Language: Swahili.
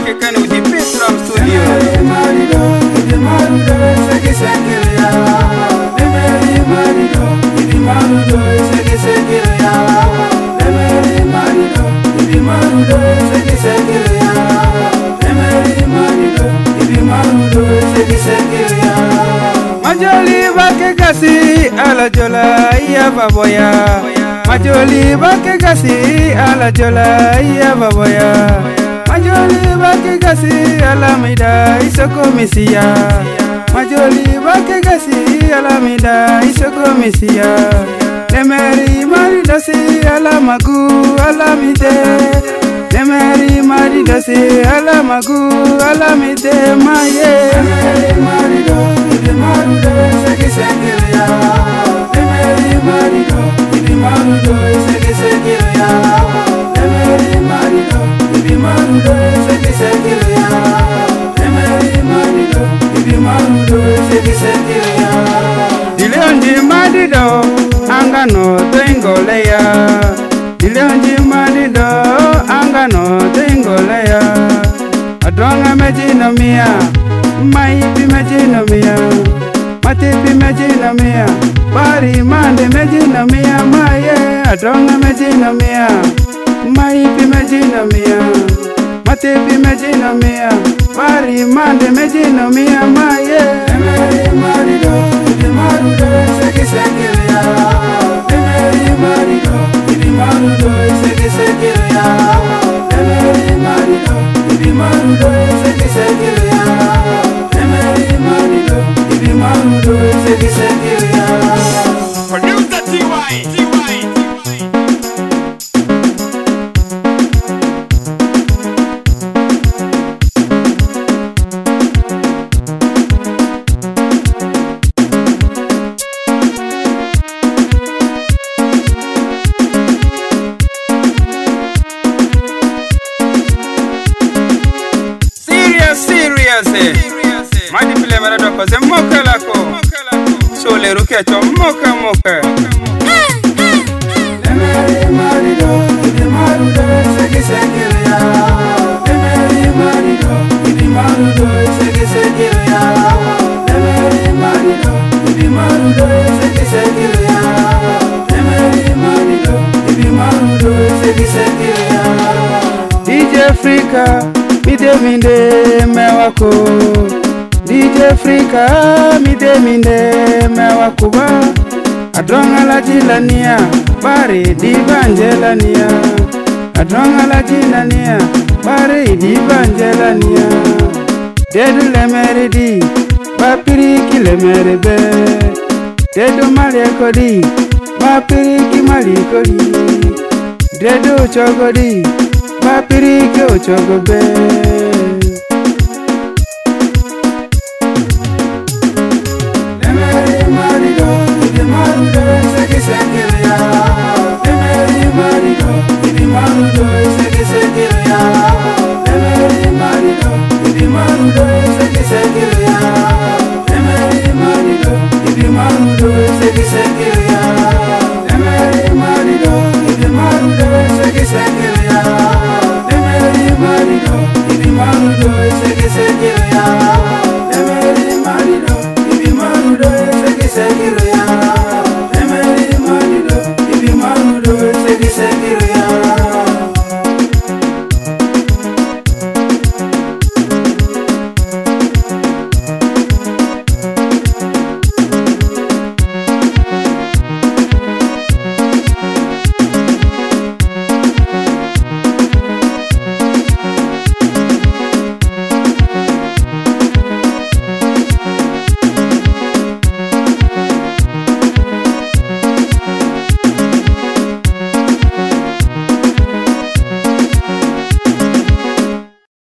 que cano de Petram Studio. Marido, ibi marudo, seki sekiria. Marido, ibi marudo, seki sekiria. Marido, ibi marudo, seki sekiria. Marido, ibi marudo, seki sekiria. Majoli bake gasi ala jola iya baboya. Majoli bake gasi ala jola iya baboya. Majoli bake gasi ala mida isoko misia. Majoli bake gasi ala mida isoko misia. Nemeri marido si ala magu ala mide. Nemeri marido si ala magu ala mide maye. Marido, ibi marudo, seki sekiria. Marido, ibi marudo, seki sekiria. Marido, ibi marudo, seki sekiria. Marido, ibi marudo, seki sekiria. Dilionji marido angano tengoleya. Dilionji marido angano tengoleya. Adonga mejino mia, maipi mejino mia, matipi mejino mia, bari mande mejino mia, maye. Adonga mejino mia, maipi mejino mia, matipi mejino mia, bari mande mejino mia, maye. Marido, ibi marudo, seki sekiria. Marido, ibi marudo, seki sekiria. Marido, ibi marudo, seki sekiria. Marido, ibi marudo, seki sekiria. Producer TY. Madi pile mara doko ze moka lako. So le ruke to moka moka. Marido, ibi marudo, seki sekiria. Marido, ibi marudo, seki sekiria. Marido, ibi marudo, seki sekiria. Marido, ibi marudo, seki sekiria. DJ Africa, mide minde mewako. DJ Africa, mide minde mewakuba. Adonga la jilania, bari divangelania. Adonga la jilania, bari divangelania. Dedu le meridi, bapiriki le merebe. Dedu maliekodi, bapiriki malikodi. Dedu chogodi, bapiriki ochogobe.